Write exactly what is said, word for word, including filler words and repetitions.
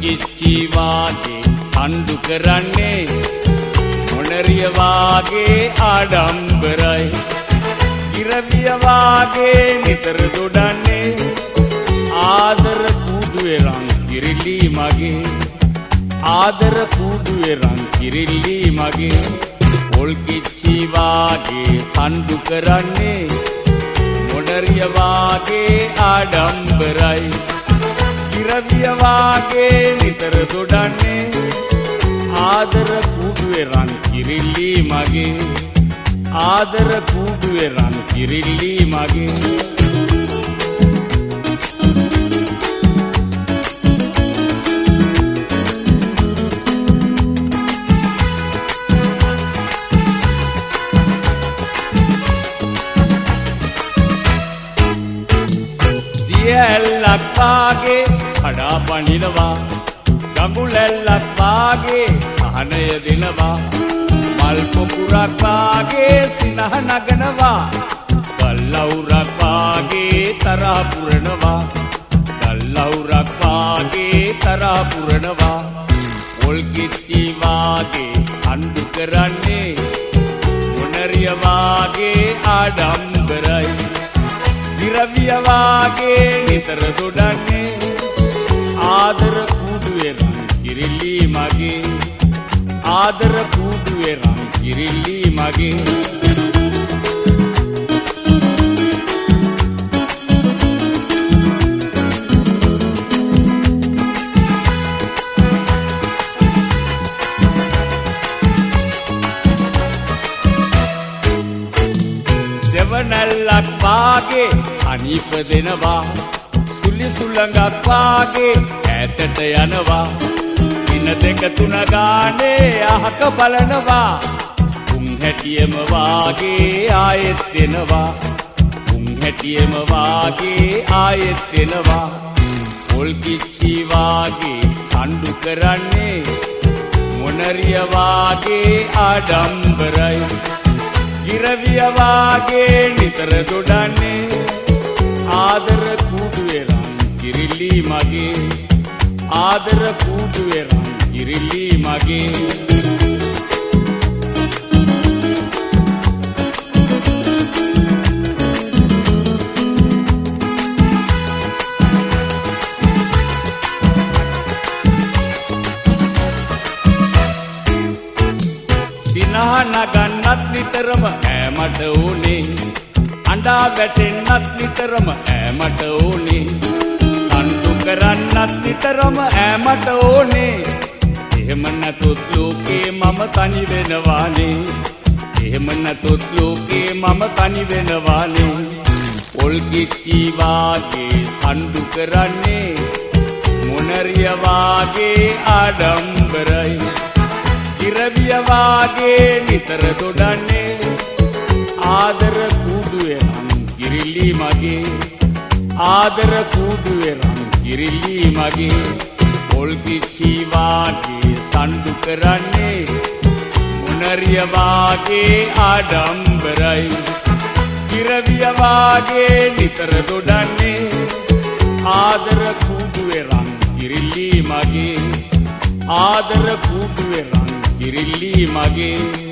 කිච්චි වාගේ සම්ඩු කරන්නේ මොනරිය වාගේ ආඩම්බරයි ඉරවිය වාගේ නිතර දොඩන්නේ ආදර කූඩුවේ රන් කිරිලි මගේ ආදර කූඩුවේ රන් කිරිලි මගේ පොල් කිච්චි වාගේ සම්ඩු කරන්නේ මොනරිය වාගේ ආඩම්බරයි ඉරවිය වාගේ නිතර දොඩන්නේ ආදර කූඩුවේ රන් කිරිල්ලි මගේ ආදර කූඩුවේ රන් කිරිල්ලි මගේ දියැලක් වාගේ කඩා පනිනවා ගඟුලැල්ලක් වාගේ සහනය දෙනවා මල් පොකුරක් වාගේ සිනහ නගනවා ගල්ලවුරක් වාගේ තරහ පුරනවා ගල්ලවුරක් වාගේ තරහ පුරනවා පොල් කිච්චි වාගේ සම්ඩු කරන්නේ මොනරිය වාගේ ආඩම්බරයි ඉරවිය වාගේ නිතර දොඩන්නේ ආදර කූඩුවේ රන් කිරිල්ලි මගේ ආදර කූඩුවේ රන් කිරිල්ලි මගේ සෙවණැල්ලක් වාගේ සනීප දෙනවා සුලි සුළඟක් වාගේ ඈතට යනවා දින දෙක තුන ගානේ අහක බලනවා උන් හැටියෙම වාගේ ආයෙත් එනවා උන් හැටියෙම වාගේ ආයෙත් එනවා පොල් කිච්චි වාගේ සම්ඩු කරන්නේ මොනරිය වාගේ ආඩම්බරයි ඉරවිය වාගේ නිතර දොඩන්නේ ආදර කූඩුවේ රන් කිරිල්ලි මගේ ආදර කූඩුවේ රන් කිරිල්ලි මගේ සිනහ නගන්නත් නිතරම ඈමට ඕනේ අඬා වැටෙන්නත් නිතරම ඈමට ඕනේ සම්ඩු කරන්නත් නිතරම ඈමට ඕනේ එහෙම නැතොත් ලෝකේ මම තනි වෙනවානේ එහෙම නැතොත් ලෝකේ මම තනි වෙනවානේ පොල් කිච්චි වාගේ සම්ඩු කරන්නේ මොනරිය වාගේ ආඩම්බරයි ඉරවිය වාගේ නිතර දොඩන්නේ ආදර කූඩුවේ රන් කිරිල්ලි මගේ ආදර කූඩුවේ රන් කිරිල්ලි මගේ පොල් කිච්චි වාගේ සම්ඩු කරන්නේ මොනරිය වාගේ ආඩම්බරයි ඉරවිය වාගේ නිතර දොඩන්නේ ආදර කූඩුවේ රන් කිරිල්ලි මගේ ආදර කූඩුවේ රන් කිරිල්ලි මගේ